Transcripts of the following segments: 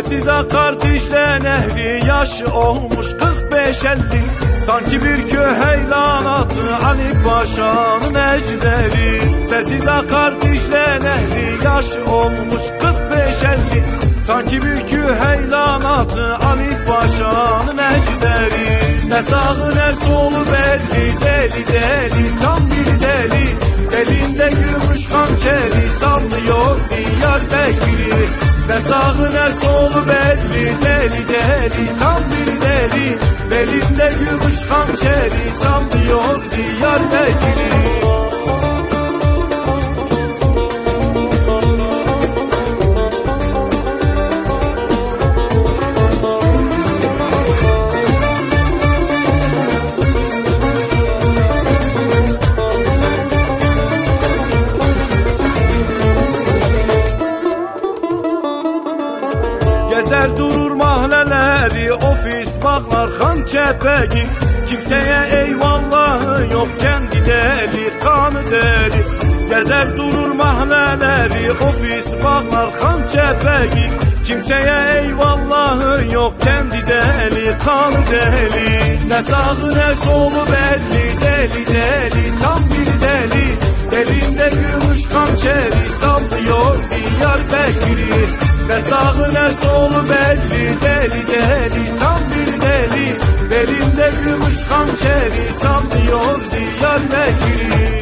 Sessiz akar Dicle nehri, yaşı olmuş 45-50. Sanki bir köheylan atı Ali Paşa'nın ejderi. Sessiz akar Dicle nehri, yaşı olmuş 45-50. Sanki bir köheylan atı Ali Paşa'nın ejderi. Ne sağı ne solu belli, deli deli tam bir deli. Elinde gümüş hançeri sallıyor Diyarbakır'ı. Ne sağı ne solu belli, deli deli tam bir deli. Belinde gümüş hançeri sallıyor Diyarbakır'ı. Gezer durur mahalleleri, ofis bağlar han çepegi. Kimseye eyvallahı yok, kendi deli kanı deli. Gezer durur mahalleleri, ofis bağlar han çepegi. Kimseye eyvallahı yok, kendi deli kanı deli. Ne sağı ne solu belli, deli deli tam bir deli. Elinde gümüş hançeri sallıyor Diyarbakır'ı. Ne sağı ne solu belli, deli deli tam bir deli. Belinde gümüş hançeri sallıyor Diyarbakır'ı.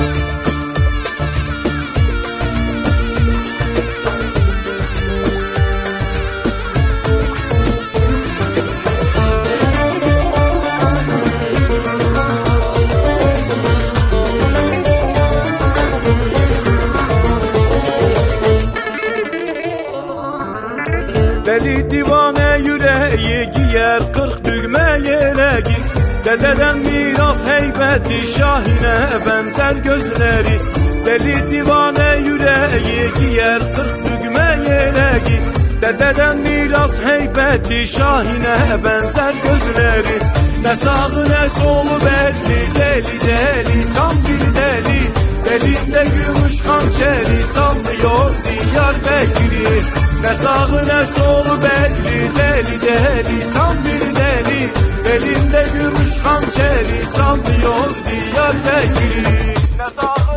Deli divane yüreği giyer 40 düğme yeleği. Dededen miras heybeti, şahine benzer gözleri. Deli divane yüreği giyer 40 düğme yeleği. Dededen miras heybeti, şahine benzer gözleri. Ne sağı ne solu belli, deli deli tam bir deli. Belinde gümüş hançeri sallıyor Diyarbakır'ı. Ne sağı ne solu belli, deli deli tam bir deli. Belinde gümüş hançeri sallıyor Diyarbakır'ı.